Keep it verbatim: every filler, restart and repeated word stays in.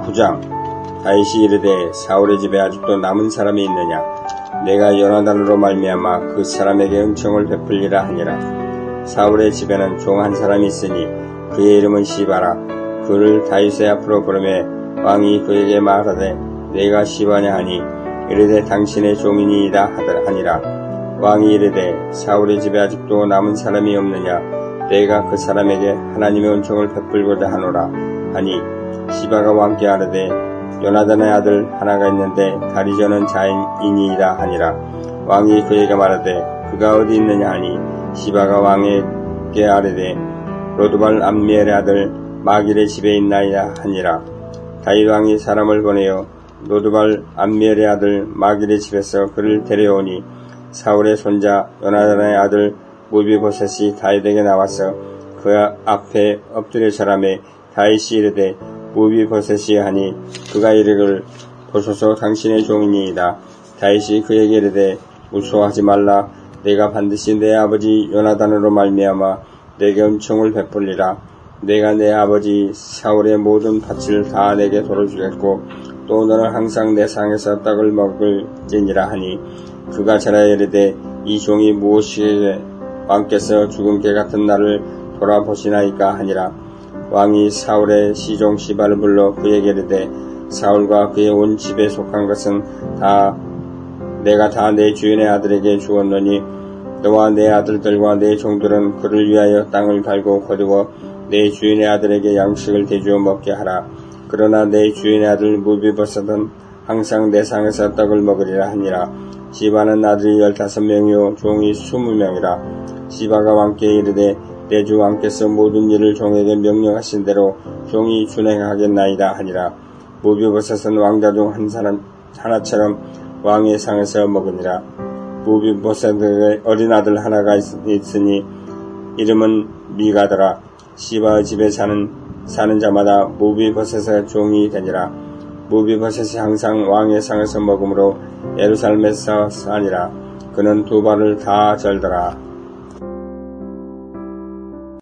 구 장. 다윗이 이르되 사울의 집에 아직도 남은 사람이 있느냐? 내가 요나단으로 말미암아 그 사람에게 은총을 베풀리라 하니라. 사울의 집에는 종 한 사람이 있으니 그의 이름은 시바라. 그를 다윗의 앞으로 부르매 왕이 그에게 말하되 내가 시바냐 하니 이르되 당신의 종이니이다 하니라. 왕이 이르되 사울의 집에 아직도 남은 사람이 없느냐? 내가 그 사람에게 하나님의 은총을 베풀고자 하노라 하니 시바가 왕께 아뢰되 요나단의 아들 하나가 있는데 다리 저는 자인이니이다 하니라. 왕이 그에게 말하되 그가 어디 있느냐 하니 시바가 왕에게 아뢰되 로드발 암미엘의 아들 마길의 집에 있나이다 하니라. 다윗 왕이 사람을 보내어 로드발 암미엘의 아들 마길의 집에서 그를 데려오니 사울의 손자 요나단의 아들 무비보셋이 다윗에게 나와서 그 앞에 엎드려 절하매 다윗이 이르되 무비보셋이 하니 그가 이르기를 보소서 당신의 종이니이다. 다윗이 그에게 이르되 무서워하지 말라. 내가 반드시 내 아버지 요나단으로 말미암아 내게 은총을 베풀리라. 내가 내 아버지 사울의 모든 밭을 다 내게 돌아주겠고 또 너는 항상 내 상에서 떡을 먹을지니라 하니 그가 절하여 이르되 이 종이 무엇이기에 왕께서 죽은 개 같은 나를 돌아보시나이까 하니라. 왕이 사울의 시종 시바를 불러 그에게 이르되 사울과 그의 온 집에 속한 것은 다 내가 다 내 주인의 아들에게 주었노니 너와 내 아들들과 내 종들은 그를 위하여 땅을 갈고 거두어 내 주인의 아들에게 양식을 대주어 먹게 하라. 그러나 내 주인의 아들 무비보셋은 항상 내 상에서 떡을 먹으리라 하니라. 시바는 아들이 열다섯 명이요 종이 스무 명이라. 시바가 왕께 이르되 내 주 왕께서 모든 일을 종에게 명령하신 대로 종이 준행하겠나이다 하니라. 무비보셋은 왕자 중 한 사람 하나처럼 왕의 상에서 먹으니라. 무비보셋의 어린 아들 하나가 있으니 이름은 미가더라. 시바의 집에 사는 사는 자마다 무비보셋의 종이 되니라. 무비보셋이 항상 왕의 상에서 먹으므로 예루살렘에서 사니라. 그는 두 발을 다 절더라.